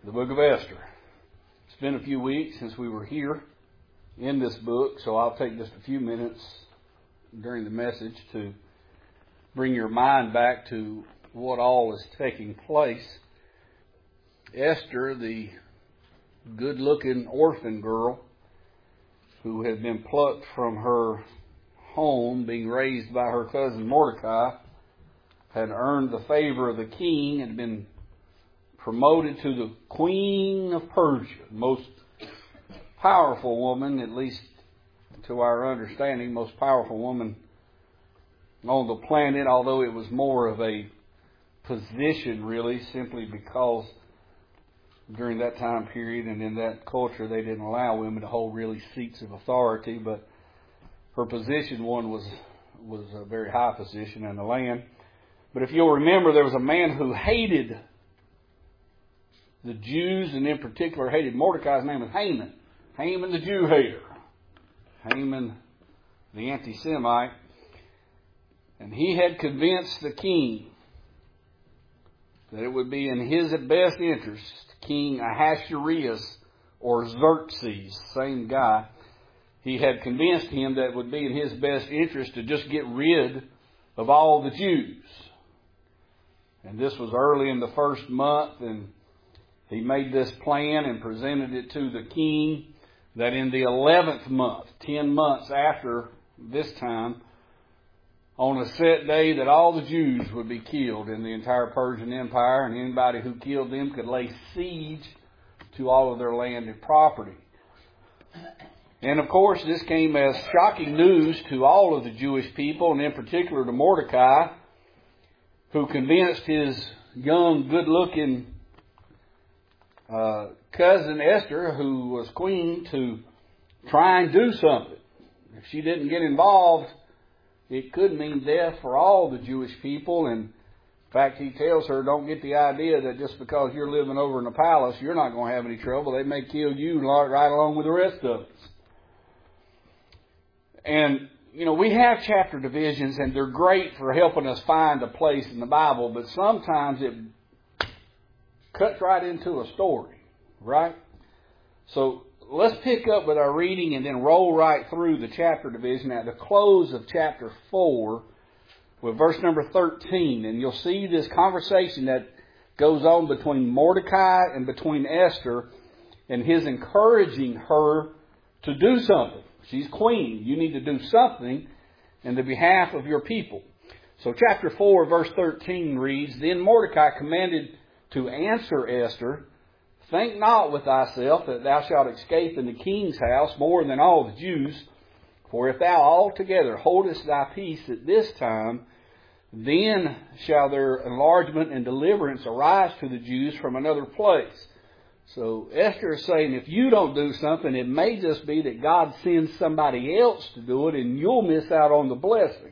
the book of Esther. It's been a few weeks since we were here in this book, so I'll take just a few minutes during the message to bring your mind back to what all is taking place. Esther, the good-looking orphan girl who had been plucked from her home, being raised by her cousin Mordecai, had earned the favor of the king and been promoted to the Queen of Persia, most powerful woman, at least to our understanding, most powerful woman on the planet, although it was more of a position really, simply because during that time period and in that culture they didn't allow women to hold really seats of authority, but her position was a very high position in the land. But if you'll remember, there was a man who hated the Jews, and in particular hated Mordecai. His name was Haman. Haman the Jew hater. Haman the anti-Semite. And he had convinced the king that it would be in his best interest, King Ahasuerus or Xerxes, same guy, he had convinced him that it would be in his best interest to just get rid of all the Jews. And this was early in the first month, and he made this plan and presented it to the king that in the 11th month, 10 months after this time, on a set day that all the Jews would be killed in the entire Persian Empire, and anybody who killed them could lay siege to all of their land and property. And of course, this came as shocking news to all of the Jewish people, and in particular to Mordecai, who convinced his young, good-looking cousin Esther, who was queen, to try and do something. If she didn't get involved, it could mean death for all the Jewish people. And in fact, he tells her, don't get the idea that just because you're living over in the palace, you're not going to have any trouble. They may kill you right along with the rest of us. And, we have chapter divisions, and they're great for helping us find a place in the Bible, but sometimes it cuts right into a story, right? So let's pick up with our reading and then roll right through the chapter division at the close of chapter 4 with verse number 13. And you'll see this conversation that goes on between Mordecai and between Esther, and his encouraging her to do something. She's queen. You need to do something in the behalf of your people. So chapter 4 verse 13 reads, Then Mordecai commanded to answer Esther, Think not with thyself that thou shalt escape in the king's house more than all the Jews. For if thou altogether holdest thy peace at this time, then shall their enlargement and deliverance arise to the Jews from another place. So Esther is saying, if you don't do something, it may just be that God sends somebody else to do it and you'll miss out on the blessing.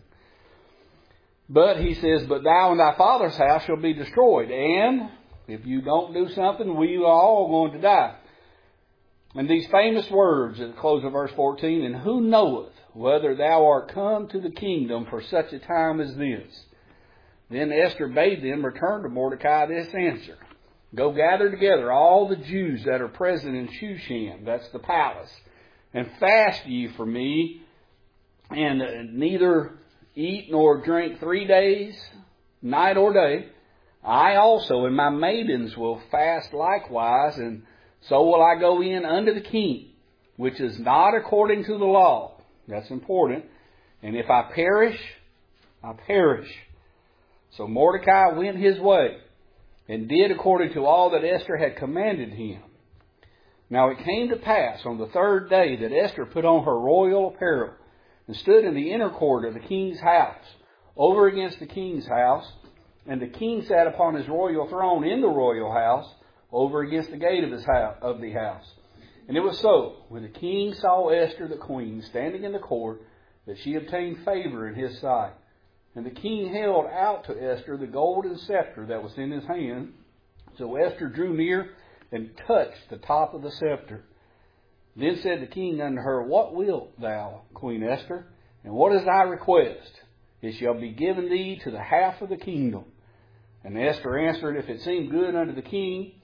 But he says, But thou and thy father's house shall be destroyed, and if you don't do something, we are all going to die. And these famous words at the close of verse 14, And who knoweth whether thou art come to the kingdom for such a time as this? Then Esther bade them return to Mordecai this answer. Go gather together all the Jews that are present in Shushan, that's the palace, and fast ye for me, and neither eat nor drink 3 days, night or day. I also and my maidens will fast likewise, and so will I go in unto the king, which is not according to the law. That's important. And if I perish, I perish. So Mordecai went his way, and did according to all that Esther had commanded him. Now it came to pass on the 3rd day that Esther put on her royal apparel, and stood in the inner court of the king's house, over against the king's house. And the king sat upon his royal throne in the royal house, over against the gate of the house. And it was so, when the king saw Esther the queen standing in the court, that she obtained favor in his sight. And the king held out to Esther the golden scepter that was in his hand. So Esther drew near and touched the top of the scepter. Then said the king unto her, What wilt thou, Queen Esther? And what is thy request? It shall be given thee to the half of the kingdom. And Esther answered, If it seem good unto the king,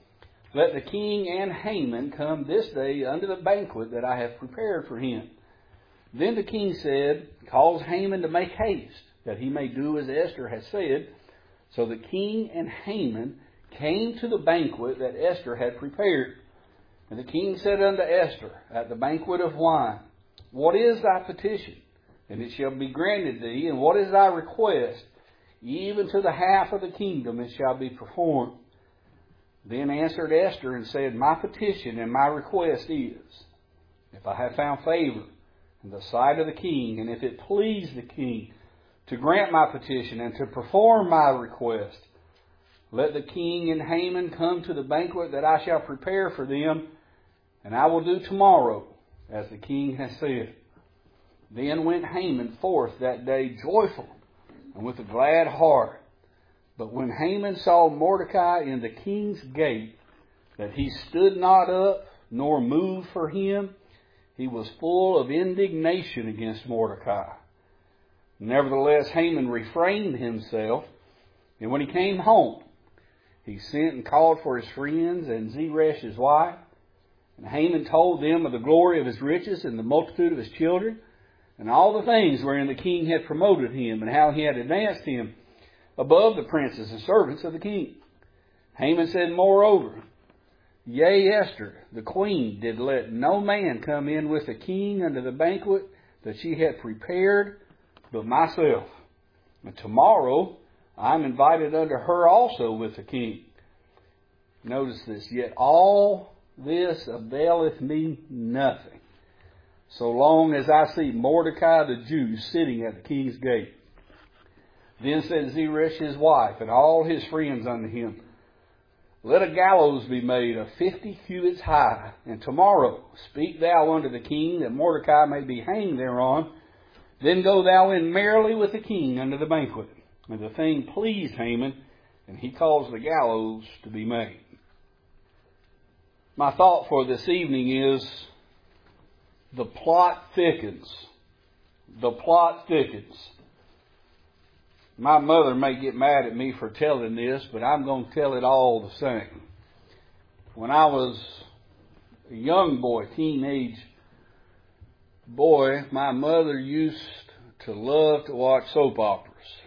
Let the king and Haman come this day unto the banquet that I have prepared for him. Then the king said, Cause Haman to make haste, that he may do as Esther has said. So the king and Haman came to the banquet that Esther had prepared. And the king said unto Esther, at the banquet of wine, What is thy petition? And it shall be granted thee. And what is thy request? Even to the half of the kingdom it shall be performed. Then answered Esther and said, My petition and my request is, if I have found favor in the sight of the king, and if it please the king to grant my petition and to perform my request, let the king and Haman come to the banquet that I shall prepare for them, and I will do tomorrow as the king has said. Then went Haman forth that day joyful and with a glad heart. But when Haman saw Mordecai in the king's gate, that he stood not up nor moved for him, he was full of indignation against Mordecai. Nevertheless, Haman refrained himself, and when he came home, he sent and called for his friends and Zeresh his wife. And Haman told them of the glory of his riches and the multitude of his children, and all the things wherein the king had promoted him, and how he had advanced him above the princes and servants of the king. Haman said, Moreover, Yea, Esther, the queen, did let no man come in with the king unto the banquet that she had prepared, but myself. And tomorrow I am invited unto her also with the king. Notice this, Yet all this availeth me nothing, so long as I see Mordecai the Jew sitting at the king's gate. Then said Zeresh his wife and all his friends unto him, Let a gallows be made of 50 cubits high, and tomorrow speak thou unto the king that Mordecai may be hanged thereon. Then go thou in merrily with the king unto the banquet. And the thing pleased Haman, and he caused the gallows to be made. My thought for this evening is, the plot thickens. The plot thickens. My mother may get mad at me for telling this, but I'm going to tell it all the same. When I was a young boy, teenage boy, my mother used to love to watch soap operas.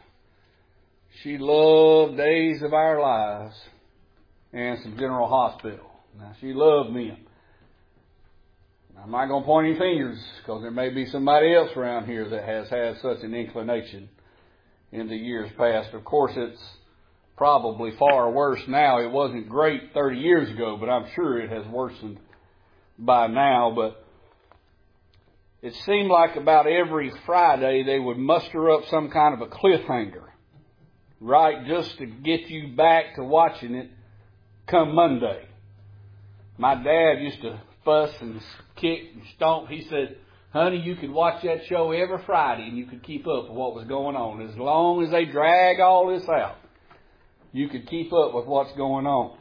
She loved Days of Our Lives and some General Hospital. Now, she loved them. I'm not going to point any fingers, because there may be somebody else around here that has had such an inclination in the years past. Of course, it's probably far worse now. It wasn't great 30 years ago, but I'm sure it has worsened by now. But it seemed like about every Friday they would muster up some kind of a cliffhanger, right, just to get you back to watching it come Monday. My dad used to fuss and kick and stomp. He said, Honey, you could watch that show every Friday and you could keep up with what was going on. As long as they drag all this out, you could keep up with what's going on.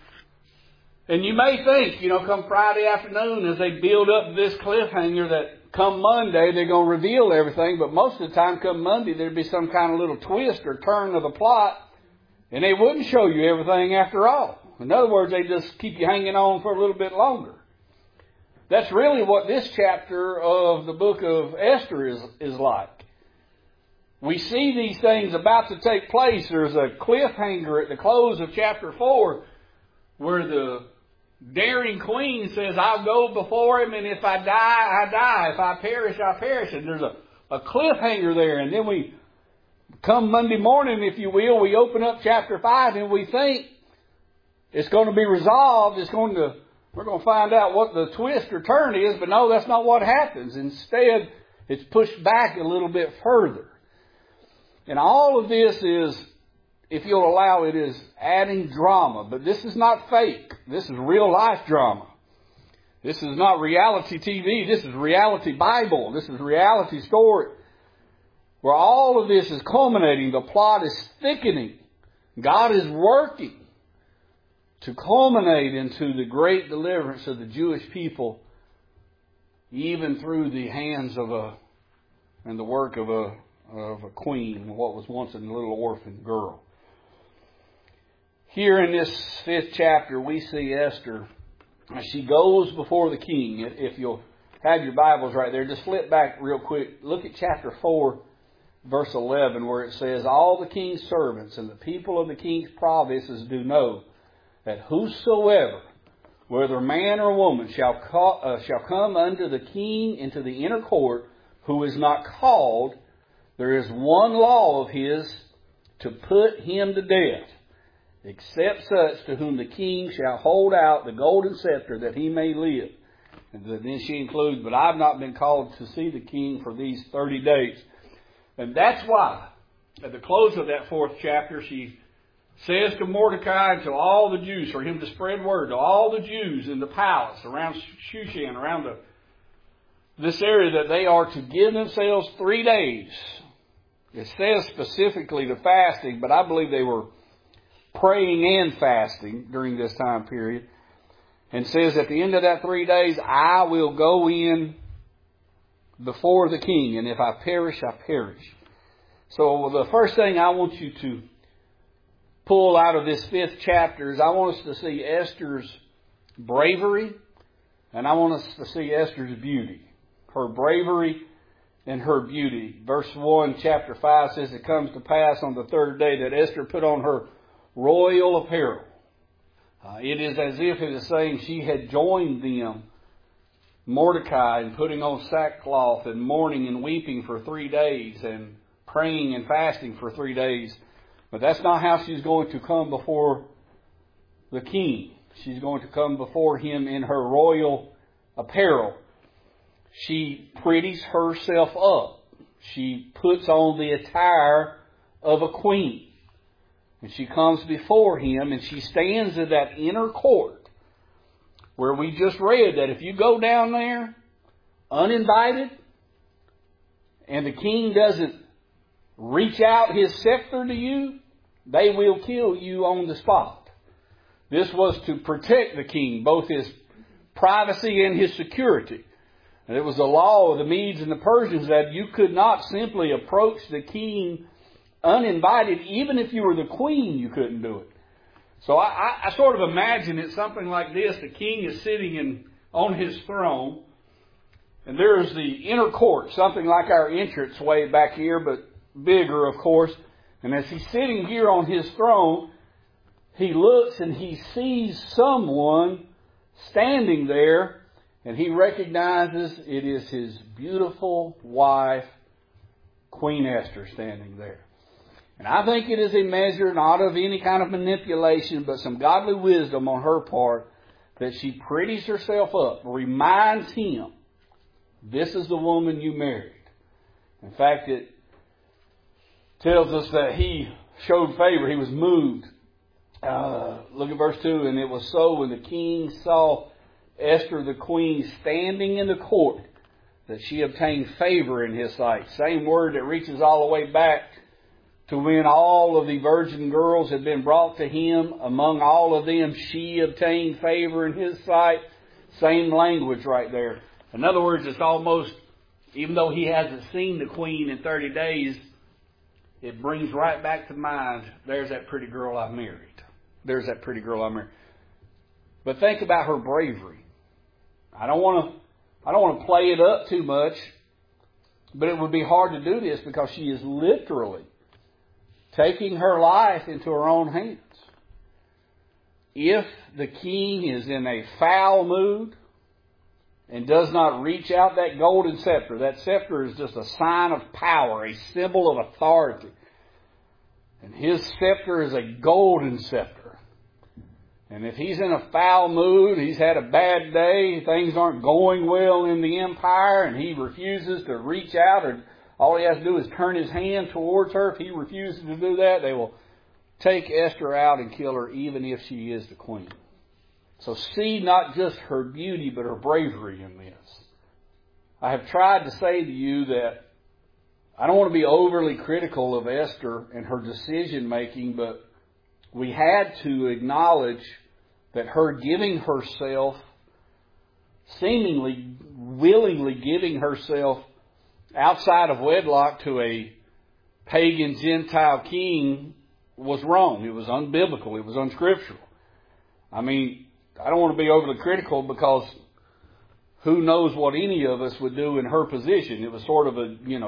And you may think, come Friday afternoon, as they build up this cliffhanger, that come Monday they're going to reveal everything. But most of the time, come Monday, there'd be some kind of little twist or turn of the plot, and they wouldn't show you everything after all. In other words, they just keep you hanging on for a little bit longer. That's really what this chapter of the book of Esther is like. We see these things about to take place. There's a cliffhanger at the close of chapter 4 where the daring queen says, I'll go before him, and if I die, I die. If I perish, I perish. And there's a cliffhanger there. And then we come Monday morning, if you will, we open up chapter 5 and we think it's going to be resolved. We're going to find out what the twist or turn is, but no, that's not what happens. Instead, it's pushed back a little bit further. And all of this is, if you'll allow it, is adding drama. But this is not fake. This is real life drama. This is not reality TV. This is reality Bible. This is reality story. Where all of this is culminating. The plot is thickening. God is working to culminate into the great deliverance of the Jewish people, even through the hands of and the work of a queen, what was once a little orphan girl. Here in this 5th chapter, we see Esther. She goes before the king. If you'll have your Bibles right there, just flip back real quick. Look at chapter 4, verse 11, where it says, "All the king's servants and the people of the king's provinces do know that whosoever, whether man or woman, shall come unto the king into the inner court, who is not called, there is one law of his, to put him to death, except such to whom the king shall hold out the golden scepter, that he may live." And then she includes, "But I've not been called to see the king for these 30 days. And that's why, at the close of that 4th chapter, she says to Mordecai and to all the Jews, for him to spread word to all the Jews in the palace around Shushan, around this area, that they are to give themselves 3 days. It says specifically to fasting, but I believe they were praying and fasting during this time period. And says at the end of that 3 days, I will go in before the king, and if I perish, I perish. So the first thing I want you to pull out of this 5th chapter is I want us to see Esther's bravery, and I want us to see Esther's beauty. Her bravery and her beauty. Verse 1, chapter 5 says, "It comes to pass on the 3rd day that Esther put on her royal apparel." It is as if it is saying she had joined them, Mordecai, in putting on sackcloth and mourning and weeping for 3 days and praying and fasting for 3 days. But that's not how she's going to come before the king. She's going to come before him in her royal apparel. She pretties herself up. She puts on the attire of a queen. And she comes before him, and she stands in that inner court where we just read that if you go down there uninvited and the king doesn't reach out his scepter to you, they will kill you on the spot. This was to protect the king, both his privacy and his security. And it was the law of the Medes and the Persians that you could not simply approach the king uninvited. Even if you were the queen, you couldn't do it. So I sort of imagine it something like this. The king is sitting on his throne, and there's the inner court, something like our entrance way back here, but bigger, of course. And as he's sitting here on his throne, he looks and he sees someone standing there, and he recognizes it is his beautiful wife, Queen Esther, standing there. And I think it is a measure not of any kind of manipulation, but some godly wisdom on her part, that she pretties herself up, reminds him, this is the woman you married. In fact, it tells us that he showed favor. He was moved. Look at verse 2. "And it was so when the king saw Esther the queen standing in the court, that she obtained favor in his sight." Same word that reaches all the way back to when all of the virgin girls had been brought to him. Among all of them, she obtained favor in his sight. Same language right there. In other words, it's almost, even though he hasn't seen the queen in 30 days, it brings right back to mind, there's that pretty girl I married. There's that pretty girl I married. But think about her bravery. I don't want to play it up too much, but it would be hard to do this because she is literally taking her life into her own hands. If the king is in a foul mood and does not reach out that golden scepter, that scepter is just a sign of power, a symbol of authority. And his scepter is a golden scepter. And if he's in a foul mood, he's had a bad day, things aren't going well in the empire, and he refuses to reach out, or all he has to do is turn his hand towards her. If he refuses to do that, they will take Esther out and kill her, even if she is the queen. So see not just her beauty, but her bravery in this. I have tried to say to you that I don't want to be overly critical of Esther and her decision making, but we had to acknowledge that her giving herself, seemingly willingly giving herself outside of wedlock to a pagan Gentile king, was wrong. It was unbiblical. It was unscriptural. I mean, I don't want to be overly critical because who knows what any of us would do in her position. It was sort of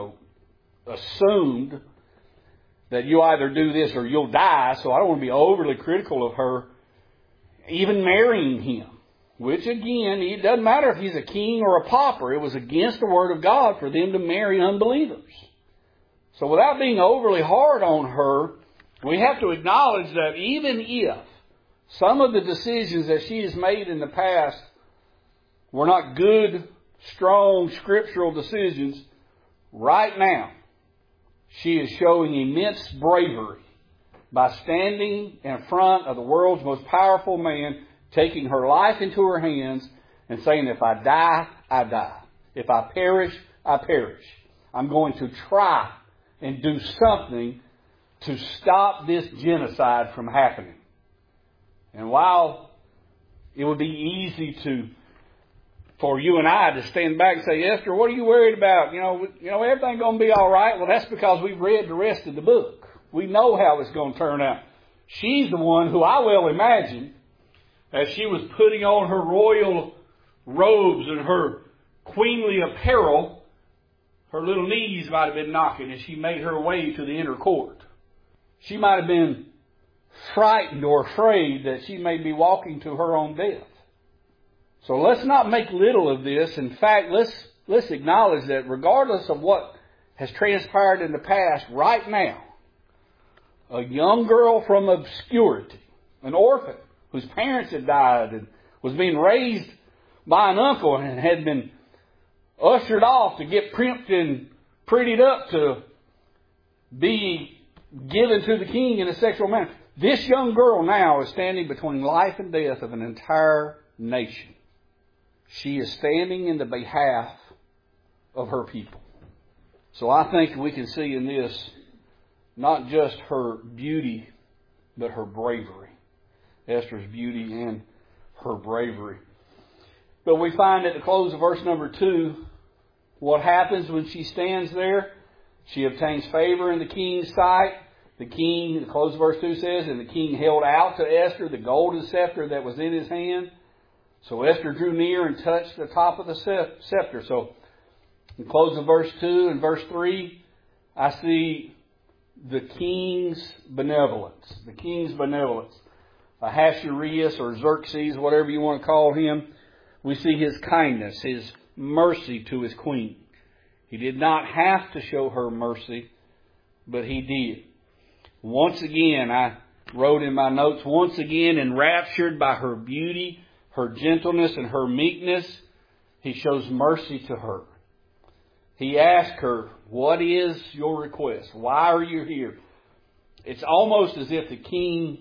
assumed that you either do this or you'll die. So I don't want to be overly critical of her even marrying him. Which again, it doesn't matter if he's a king or a pauper. It was against the Word of God for them to marry unbelievers. So without being overly hard on her, we have to acknowledge that even if some of the decisions that she has made in the past were not good, strong, scriptural decisions, right now she is showing immense bravery by standing in front of the world's most powerful man, taking her life into her hands and saying, if I die, I die. If I perish, I perish. I'm going to try and do something to stop this genocide from happening. And while it would be easy for you and I to stand back and say, Esther, what are you worried about? Everything's going to be all right. Well, that's because we've read the rest of the book. We know how it's going to turn out. She's the one who I well imagine, as she was putting on her royal robes and her queenly apparel, her little knees might have been knocking as she made her way to the inner court. She might have been frightened or afraid that she may be walking to her own death. So let's not make little of this. In fact, let's acknowledge that regardless of what has transpired in the past, right now, a young girl from obscurity, an orphan whose parents had died and was being raised by an uncle and had been ushered off to get primped and prettied up to be given to the king in a sexual manner. This young girl now is standing between life and death of an entire nation. She is standing in the behalf of her people. So I think we can see in this not just her beauty, but her bravery. Esther's beauty and her bravery. But we find at the close of verse number 2, what happens when she stands there? She obtains favor in the king's sight. The king, the close of verse 2 says, and the king held out to Esther the golden scepter that was in his hand. So Esther drew near and touched the top of the scepter. So in the close of verse 2 and verse 3, I see the king's benevolence. The king's benevolence. Ahasuerus or Xerxes, whatever you want to call him, we see his kindness, his mercy to his queen. He did not have to show her mercy, but he did. Once again, I wrote in my notes, once again enraptured by her beauty, her gentleness, and her meekness, he shows mercy to her. He asked her, what is your request? Why are you here? It's almost as if the king,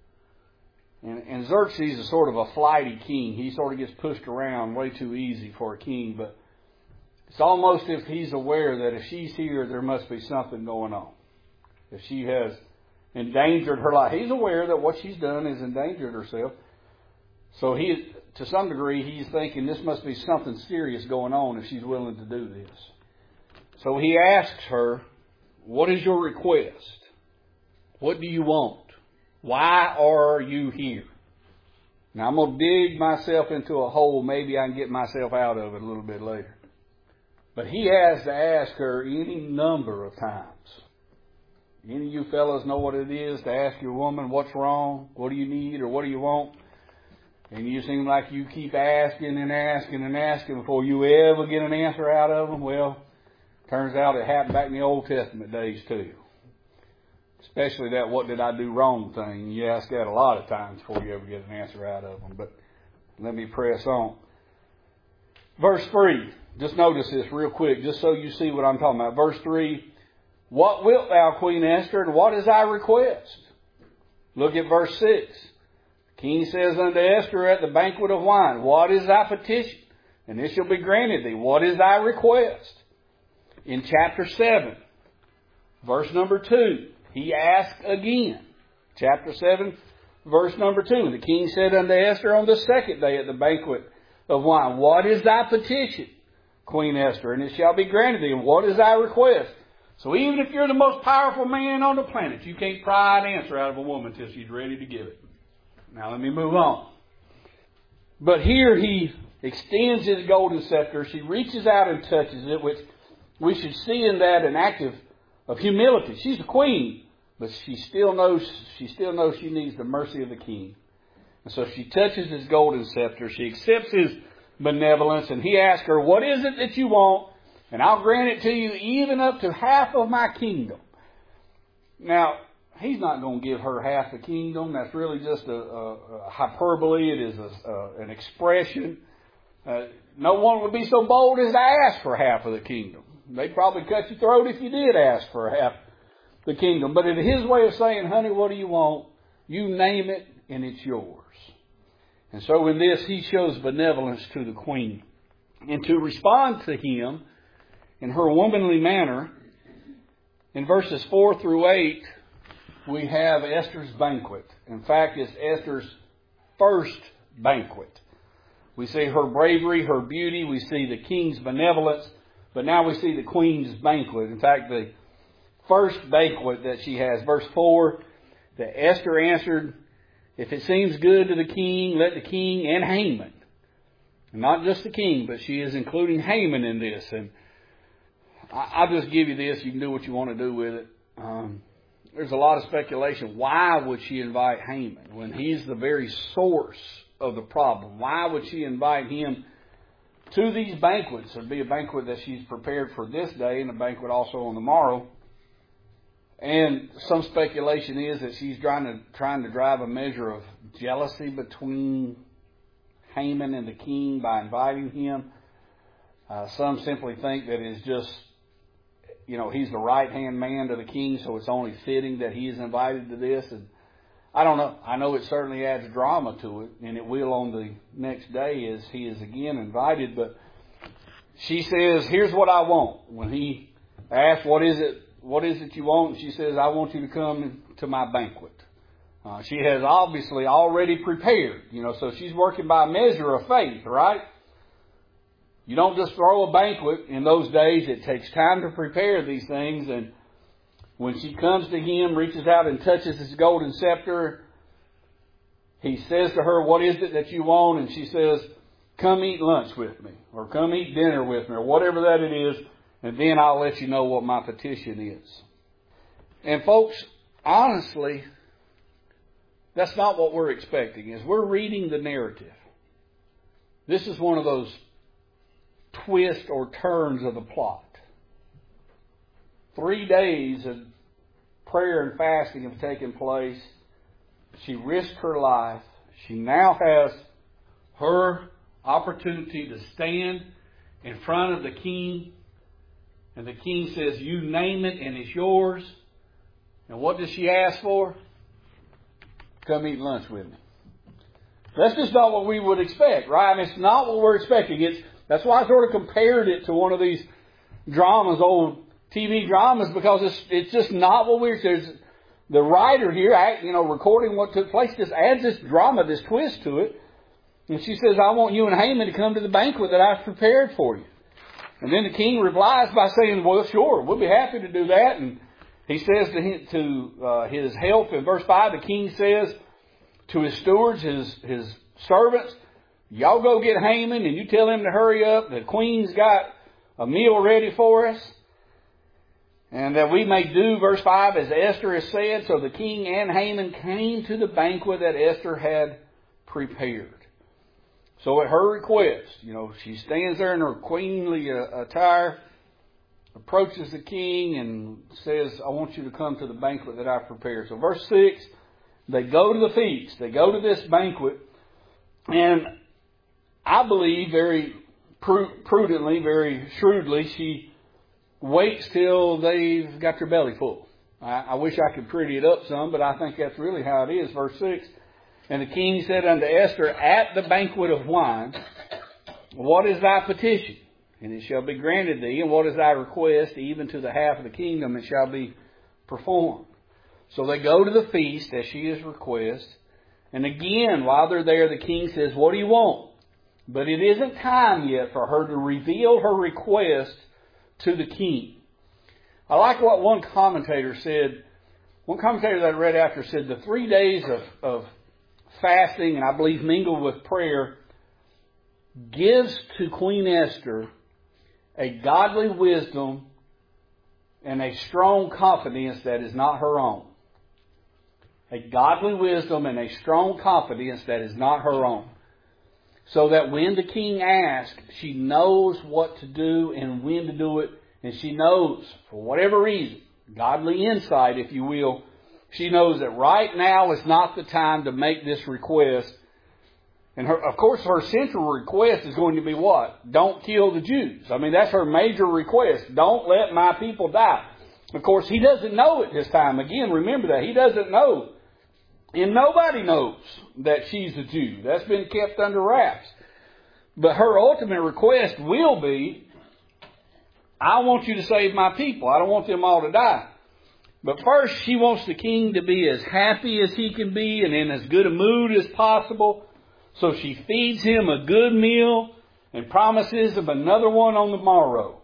and Xerxes is sort of a flighty king. He sort of gets pushed around way too easy for a king, but it's almost if he's aware that if she's here, there must be something going on. If she has endangered her life. He's aware that what she's done is endangered herself. So to some degree, he's thinking this must be something serious going on if she's willing to do this. So he asks her, what is your request? What do you want? Why are you here? Now I'm going to dig myself into a hole. Maybe I can get myself out of it a little bit later. But he has to ask her any number of times. Any of you fellas know what it is to ask your woman, what's wrong? What do you need or what do you want? And you seem like you keep asking and asking and asking before you ever get an answer out of them. Well, turns out it happened back in the Old Testament days too. Especially that what did I do wrong thing. You ask that a lot of times before you ever get an answer out of them. But let me press on. Verse 3. Just notice this real quick, just so you see what I'm talking about. Verse 3. What wilt thou, Queen Esther, and what is thy request? Look at verse 6. The king says unto Esther at the banquet of wine, what is thy petition? And it shall be granted thee. What is thy request? In chapter 7, verse number 2, he asked again. Chapter 7, verse number 2. And the king said unto Esther on the second day at the banquet of wine, what is thy petition, Queen Esther? And it shall be granted thee. And what is thy request? So even if you're the most powerful man on the planet, you can't pry an answer out of a woman until she's ready to give it. Now let me move on. But here he extends his golden scepter. She reaches out and touches it, which we should see in that an act of humility. She's the queen, but she still knows she needs the mercy of the king. And so she touches his golden scepter. She accepts his benevolence, and he asks her, "What is it that you want? And I'll grant it to you even up to half of my kingdom." Now, he's not going to give her half the kingdom. That's really just a hyperbole. It is an expression. No one would be so bold as to ask for half of the kingdom. They'd probably cut your throat if you did ask for half the kingdom. But it's his way of saying, "Honey, what do you want? You name it, and it's yours." And so in this, he shows benevolence to the queen. And to respond to him in her womanly manner, in verses 4 through 8, we have Esther's banquet. In fact, it's Esther's first banquet. We see her bravery, her beauty. We see the king's benevolence. But now we see the queen's banquet. In fact, the first banquet that she has. Verse 4, that Esther answered, "If it seems good to the king, let the king and Haman." And not just the king, but she is including Haman in this. And I'll just give you this. You can do what you want to do with it. There's a lot of speculation. Why would she invite Haman when he's the very source of the problem? Why would she invite him to these banquets? There'd be a banquet that she's prepared for this day and a banquet also on the morrow. And some speculation is that she's trying to drive a measure of jealousy between Haman and the king by inviting him. Some simply think that it's just, he's the right-hand man to the king, so it's only fitting that he is invited to this. And I don't know. I know it certainly adds drama to it, and it will on the next day as he is again invited. But she says, "Here's what I want." When he asks, what is it you want? And she says, "I want you to come to my banquet." She has obviously already prepared, so she's working by a measure of faith, right? You don't just throw a banquet in those days. It takes time to prepare these things. And when she comes to him, reaches out and touches his golden scepter, he says to her, "What is it that you want?" And she says, "Come eat lunch with me," or "Come eat dinner with me," or whatever that it is. And then I'll let you know what my petition is. And folks, honestly, that's not what we're expecting. As we're reading the narrative, this is one of those twists or turns of the plot. 3 days of prayer and fasting have taken place. She risked her life. She now has her opportunity to stand in front of the king. And the king says, "You name it and it's yours." And what does she ask for? "Come eat lunch with me." That's just not what we would expect, right? I mean, it's not what we're expecting. That's why I sort of compared it to one of these dramas, old TV dramas, because it's just not what we're expecting. The writer here, recording what took place, just adds this drama, this twist to it. And she says, "I want you and Haman to come to the banquet that I've prepared for you." And then the king replies by saying, "Well, sure, we'll be happy to do that." And he says to his help in verse 5, the king says to his stewards, his servants, "Y'all go get Haman and you tell him to hurry up. The queen's got a meal ready for us. And that we may do," verse 5, "as Esther has said." So the king and Haman came to the banquet that Esther had prepared. So at her request, she stands there in her queenly attire, approaches the king and says, "I want you to come to the banquet that I've prepared." So verse 6, they go to the feast. They go to this banquet. And I believe very prudently, very shrewdly, she waits till they've got their belly full. I wish I could pretty it up some, but I think that's really how it is. Verse 6, "And the king said unto Esther at the banquet of wine, What is thy petition? And it shall be granted thee. And what is thy request? Even to the half of the kingdom it shall be performed." So they go to the feast as she is request. And again, while they're there, the king says, "What do you want?" But it isn't time yet for her to reveal her request to the king. I like what one commentator said. One commentator that I read after said the 3 days of fasting, and I believe mingled with prayer, gives to Queen Esther a godly wisdom and a strong confidence that is not her own. A godly wisdom and a strong confidence that is not her own. So that when the king asks, she knows what to do and when to do it. And she knows, for whatever reason, godly insight, if you will, she knows that right now is not the time to make this request. And of course, her central request is going to be what? Don't kill the Jews. I mean, that's her major request. Don't let my people die. Of course, he doesn't know at this time. Again, remember that. He doesn't know. And nobody knows that she's a Jew. That's been kept under wraps. But her ultimate request will be, I want you to save my people. I don't want them all to die. But first, she wants the king to be as happy as he can be and in as good a mood as possible. So she feeds him a good meal and promises him another one on the morrow.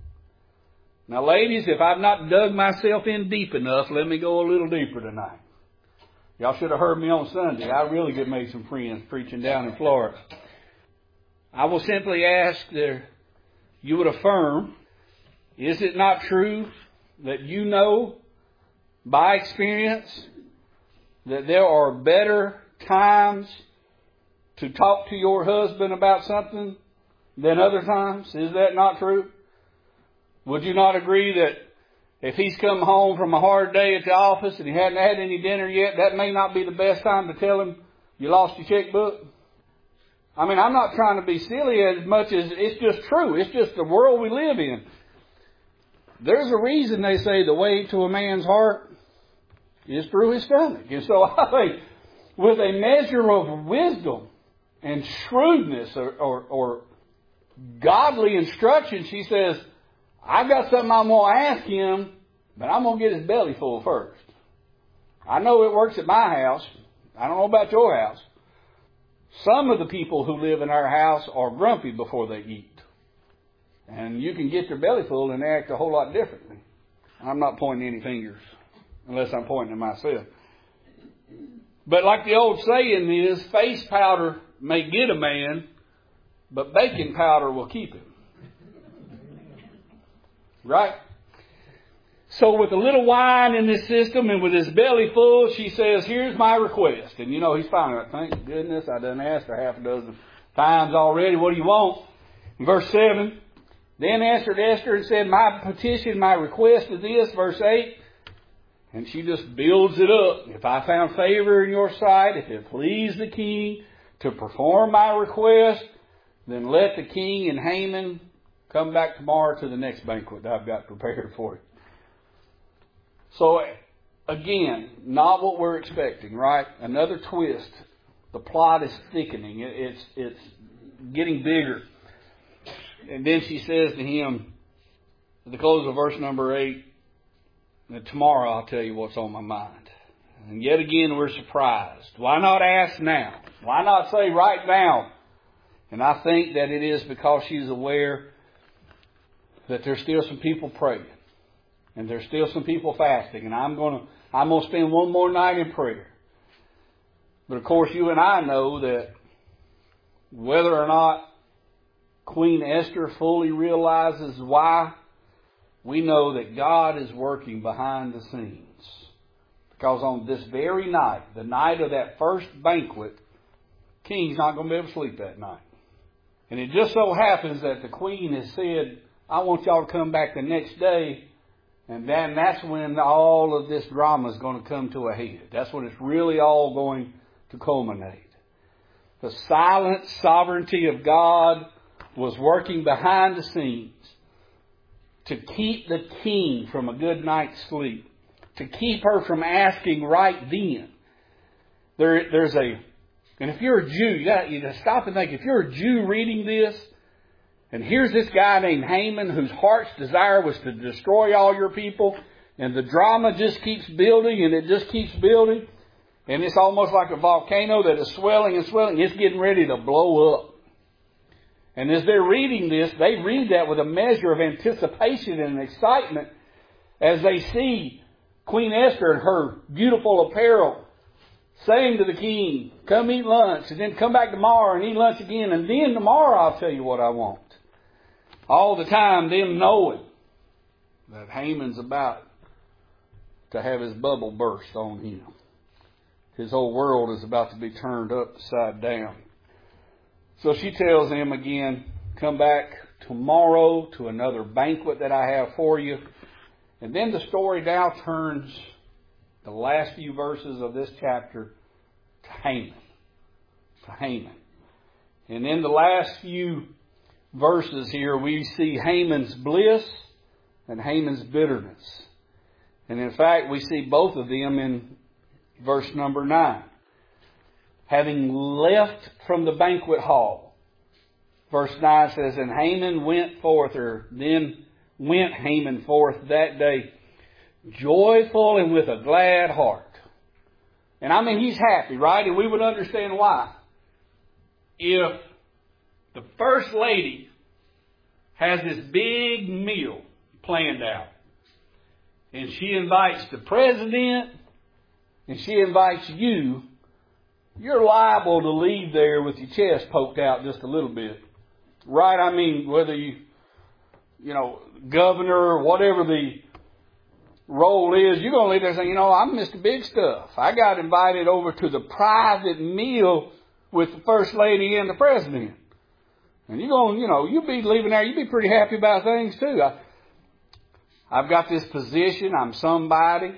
Now, ladies, if I've not dug myself in deep enough, let me go a little deeper tonight. Y'all should have heard me on Sunday. I really get made some friends preaching down in Florida. I will simply ask that you would affirm, is it not true that you know by experience that there are better times to talk to your husband about something than other times? Is that not true? Would you not agree that if he's come home from a hard day at the office and he hadn't had any dinner yet, that may not be the best time to tell him you lost your checkbook? I mean, I'm not trying to be silly as much as it's just true. It's just the world we live in. There's a reason they say the way to a man's heart is through his stomach. And so I think with a measure of wisdom and shrewdness or godly instruction, she says, I've got something I'm going to ask him, but I'm going to get his belly full first. I know it works at my house. I don't know about your house. Some of the people who live in our house are grumpy before they eat. And you can get their belly full and they act a whole lot differently. I'm not pointing any fingers, unless I'm pointing at myself. But like the old saying is, face powder may get a man, but baking powder will keep him. Right? So with a little wine in this system and with his belly full, she says, here's my request. And you know, he's finally like, thank goodness, I done asked her half a dozen times already. What do you want? In verse 7, then answered Esther and said, my petition, my request is this. Verse 8, and she just builds it up. If I found favor in your sight, if it pleased the king to perform my request, then let the king and Haman come back tomorrow to the next banquet that I've got prepared for you. So, again, not what we're expecting, right? Another twist. The plot is thickening. It's getting bigger. And then she says to him, at the close of verse number 8, that tomorrow I'll tell you what's on my mind. And yet again, we're surprised. Why not ask now? Why not say right now? And I think that it is because she's aware that there's still some people praying. And there's still some people fasting. And I'm going to spend one more night in prayer. But of course, you and I know that whether or not Queen Esther fully realizes why, we know that God is working behind the scenes. Because on this very night, the night of that first banquet, King's not going to be able to sleep that night. And it just so happens that the Queen has said, I want y'all to come back the next day. And then that's when all of this drama is going to come to a head. That's when it's really all going to culminate. The silent sovereignty of God was working behind the scenes to keep the king from a good night's sleep, to keep her from asking right then. And if you're a Jew, you got to stop and think, if you're a Jew reading this, and here's this guy named Haman whose heart's desire was to destroy all your people, and the drama just keeps building and it just keeps building, and it's almost like a volcano that is swelling and swelling. It's getting ready to blow up. And as they're reading this, they read that with a measure of anticipation and excitement as they see Queen Esther in her beautiful apparel, saying to the king, come eat lunch, and then come back tomorrow and eat lunch again, and then tomorrow I'll tell you what I want. All the time, them knowing that Haman's about to have his bubble burst on him. His whole world is about to be turned upside down. So she tells him again, come back tomorrow to another banquet that I have for you. And then the story now turns, the last few verses of this chapter, to Haman. To Haman. And in the last few verses here, we see Haman's bliss and Haman's bitterness. And in fact, we see both of them in verse number 9. Having left from the banquet hall, verse 9 says, and Haman went forth, or then went Haman forth that day, joyful and with a glad heart. And I mean, he's happy, right? And we would understand why. If the first lady has this big meal planned out, and she invites the president, and she invites you, you're liable to leave there with your chest poked out just a little bit. Right? I mean, whether you governor or whatever the role is, you're going to leave there saying, I'm Mr. Big Stuff. I got invited over to the private meal with the first lady and the president. And you're going, you'll be leaving there, you'll be pretty happy about things too. I've got this position, I'm somebody.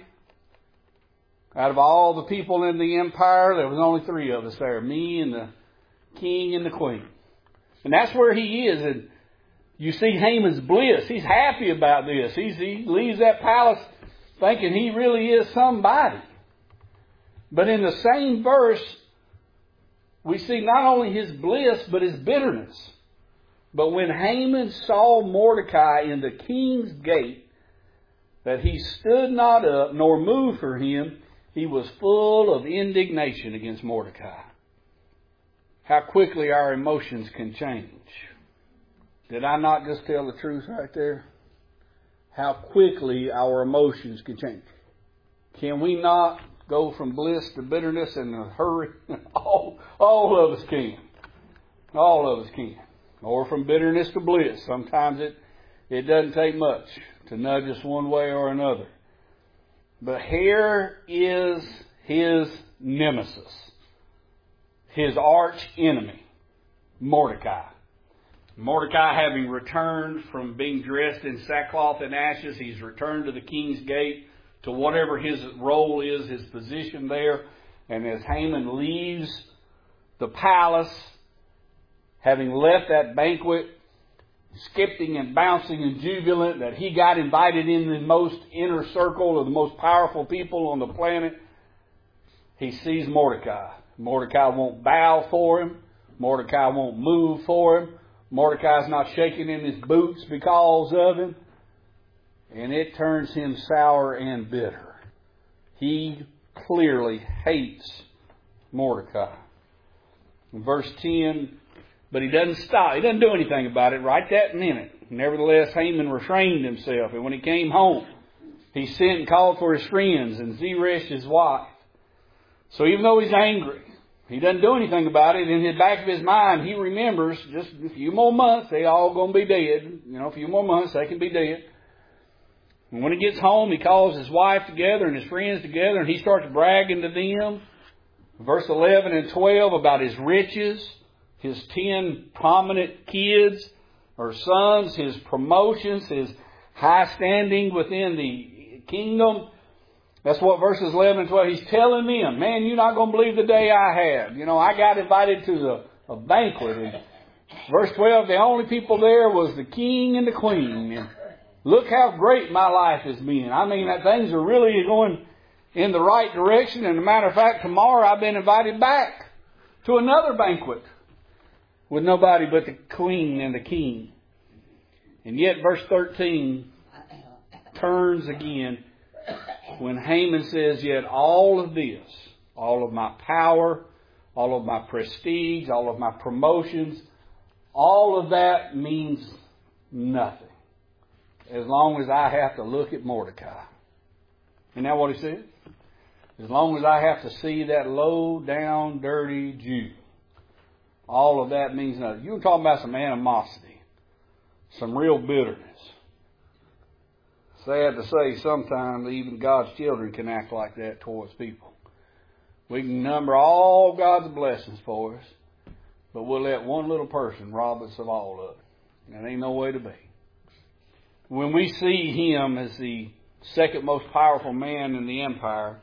Out of all the people in the empire, there was only 3 of us there, me and the king and the queen. And that's where he is. And you see Haman's bliss. He's happy about this. He leaves that palace thinking he really is somebody. But in the same verse, we see not only his bliss, but his bitterness. But when Haman saw Mordecai in the king's gate, that he stood not up, nor moved for him, he was full of indignation against Mordecai. How quickly our emotions can change. Did I not just tell the truth right there? How quickly our emotions can change. Can we not go from bliss to bitterness in a hurry? All of us can. All of us can. Or from bitterness to bliss. Sometimes it doesn't take much to nudge us one way or another. But here is his nemesis. His arch enemy, Mordecai. Mordecai, having returned from being dressed in sackcloth and ashes, he's returned to the king's gate, to whatever his role is, his position there. And as Haman leaves the palace, having left that banquet, skipping and bouncing and jubilant that he got invited in the most inner circle of the most powerful people on the planet, he sees Mordecai. Mordecai won't bow for him. Mordecai won't move for him. Mordecai's not shaking in his boots because of him. And it turns him sour and bitter. He clearly hates Mordecai. In verse 10, but he doesn't stop. He doesn't do anything about it right that minute. Nevertheless, Haman restrained himself. And when he came home, he sent and called for his friends and Zeresh his wife. So even though he's angry, he doesn't do anything about it. In the back of his mind, he remembers just a few more months, they all going to be dead. A few more months, they can be dead. And when he gets home, he calls his wife together and his friends together, and he starts bragging to them. Verse 11 and 12 about his riches, his 10 prominent kids or sons, his promotions, his high standing within the kingdom. That's what verses 11 and 12, he's telling them, man, you're not going to believe the day I had. I got invited to a banquet. And verse 12, the only people there was the king and the queen. And look how great my life has been. I mean, that things are really going in the right direction. And as a matter of fact, tomorrow I've been invited back to another banquet with nobody but the queen and the king. And yet verse 13 turns again when Haman says, yet all of this, all of my power, all of my prestige, all of my promotions, all of that means nothing as long as I have to look at Mordecai. Isn't that what he said? As long as I have to see that low down, dirty Jew. All of that means nothing. You were talking about some animosity. Some real bitterness. Sad to say, sometimes even God's children can act like that towards people. We can number all God's blessings for us, but we'll let one little person rob us of all of it. That ain't no way to be. When we see him as the second most powerful man in the empire,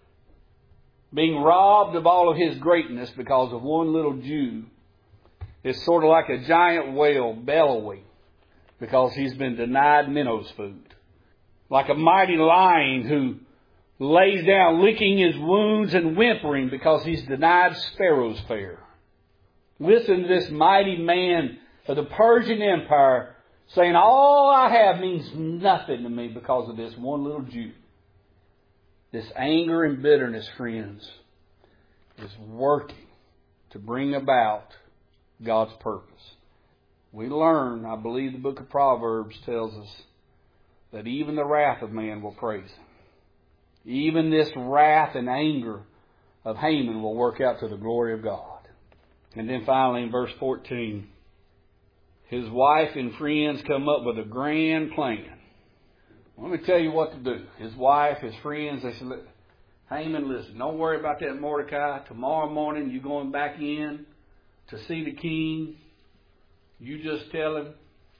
being robbed of all of his greatness because of one little Jew, it's sort of like a giant whale bellowing because he's been denied minnows food. Like a mighty lion who lays down licking his wounds and whimpering because he's denied sparrow's fare. Listen to this mighty man of the Persian Empire saying, all I have means nothing to me because of this one little Jew. This anger and bitterness, friends, is working to bring about God's purpose. We learn, I believe the book of Proverbs tells us, that even the wrath of man will praise him. Even this wrath and anger of Haman will work out to the glory of God. And then finally in verse 14, his wife and friends come up with a grand plan. Let me tell you what to do. His wife, his friends, they said, Haman, listen, don't worry about that Mordecai. Tomorrow morning you're going back in to see the king. You just tell him,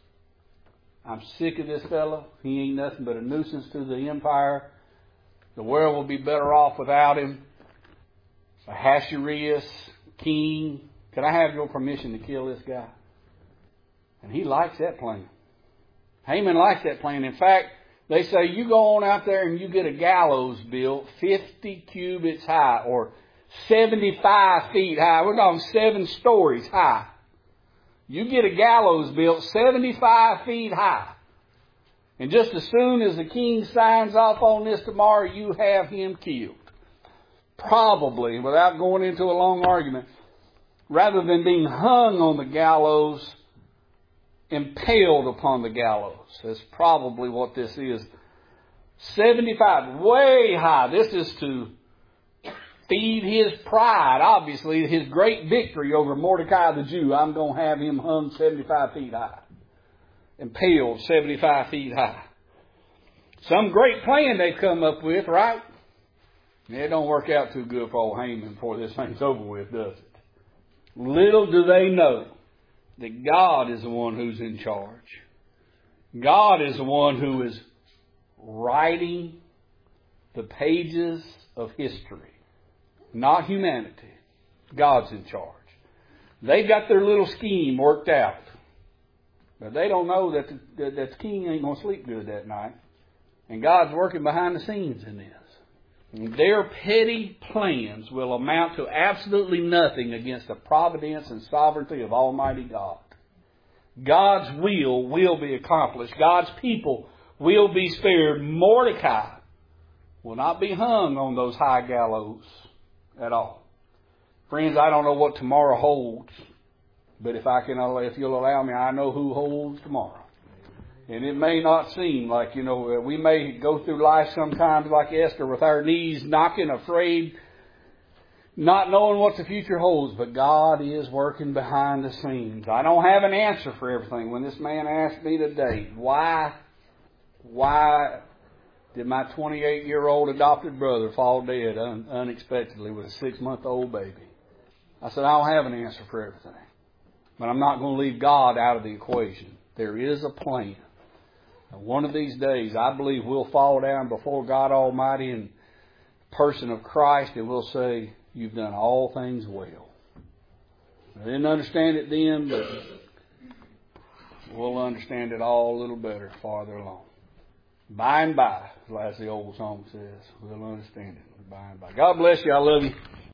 I'm sick of this fellow. He ain't nothing but a nuisance to the empire. The world will be better off without him. Ahasuerus, king, can I have your permission to kill this guy? And he likes that plan. Haman likes that plan. In fact, they say you go on out there and you get a gallows built 50 cubits high or 75 feet high. We're talking 7 stories high. You get a gallows built 75 feet high. And just as soon as the king signs off on this tomorrow, you have him killed. Probably, without going into a long argument, rather than being hung on the gallows, impaled upon the gallows. That's probably what this is. 75, way high. This is to feed his pride, obviously, his great victory over Mordecai the Jew. I'm going to have him hung 75 feet high. Impaled 75 feet high. Some great plan they've come up with, right? It don't work out too good for old Haman before this thing's over with, does it? Little do they know that God is the one who's in charge. God is the one who is writing the pages of history. Not humanity. God's in charge. They've got their little scheme worked out. But they don't know that the king ain't going to sleep good that night. And God's working behind the scenes in this. And their petty plans will amount to absolutely nothing against the providence and sovereignty of Almighty God. God's will be accomplished. God's people will be spared. Mordecai will not be hung on those high gallows at all. Friends, I don't know what tomorrow holds. But if you'll allow me, I know who holds tomorrow. And it may not seem like, we may go through life sometimes like Esther with our knees knocking, afraid, not knowing what the future holds. But God is working behind the scenes. I don't have an answer for everything. When this man asked me today, why did my 28-year-old adopted brother fall dead unexpectedly with a 6-month-old baby? I said, I don't have an answer for everything. But I'm not going to leave God out of the equation. There is a plan. And one of these days, I believe we'll fall down before God Almighty in the person of Christ, and we'll say, you've done all things well. I didn't understand it then, but we'll understand it all a little better farther along. By and by, as the old song says, we'll understand it by and by. God bless you. I love you.